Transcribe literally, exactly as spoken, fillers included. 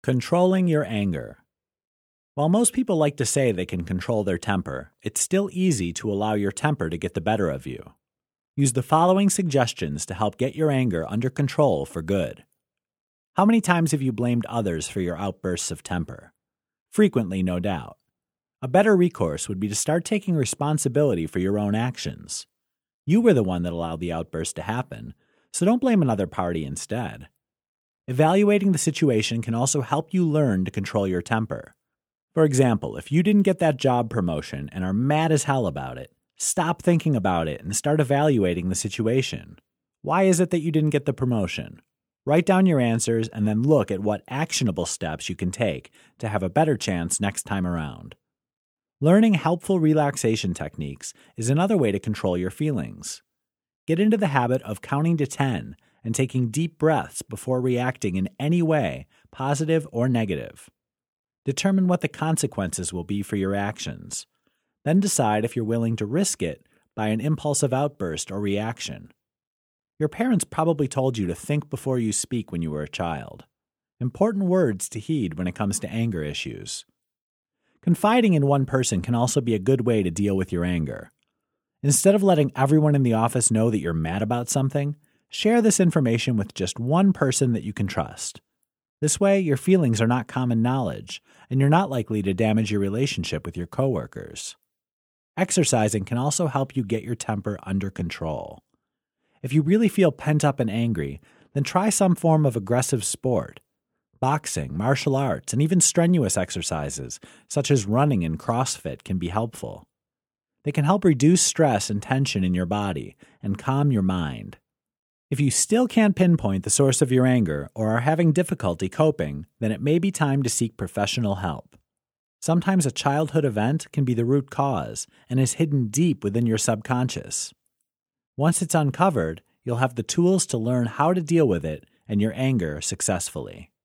Controlling your anger. While most people like to say they can control their temper, it's still easy to allow your temper to get the better of you. Use the following suggestions to help get your anger under control for good. How many times have you blamed others for your outbursts of temper? Frequently, no doubt. A better recourse would be to start taking responsibility for your own actions. You were the one that allowed the outburst to happen, so don't blame another party instead. Evaluating the situation can also help you learn to control your temper. For example, if you didn't get that job promotion and are mad as hell about it, stop thinking about it and start evaluating the situation. Why is it that you didn't get the promotion? Write down your answers and then look at what actionable steps you can take to have a better chance next time around. Learning helpful relaxation techniques is another way to control your feelings. Get into the habit of counting to ten and taking deep breaths before reacting in any way, positive or negative. Determine what the consequences will be for your actions. Then decide if you're willing to risk it by an impulsive outburst or reaction. Your parents probably told you to think before you speak when you were a child. Important words to heed when it comes to anger issues. Confiding in one person can also be a good way to deal with your anger. Instead of letting everyone in the office know that you're mad about something, share this information with just one person that you can trust. This way, your feelings are not common knowledge, and you're not likely to damage your relationship with your coworkers. Exercising can also help you get your temper under control. If you really feel pent up and angry, then try some form of aggressive sport. Boxing, martial arts, and even strenuous exercises, such as running and CrossFit, can be helpful. They can help reduce stress and tension in your body and calm your mind. If you still can't pinpoint the source of your anger or are having difficulty coping, then it may be time to seek professional help. Sometimes a childhood event can be the root cause and is hidden deep within your subconscious. Once it's uncovered, you'll have the tools to learn how to deal with it and your anger successfully.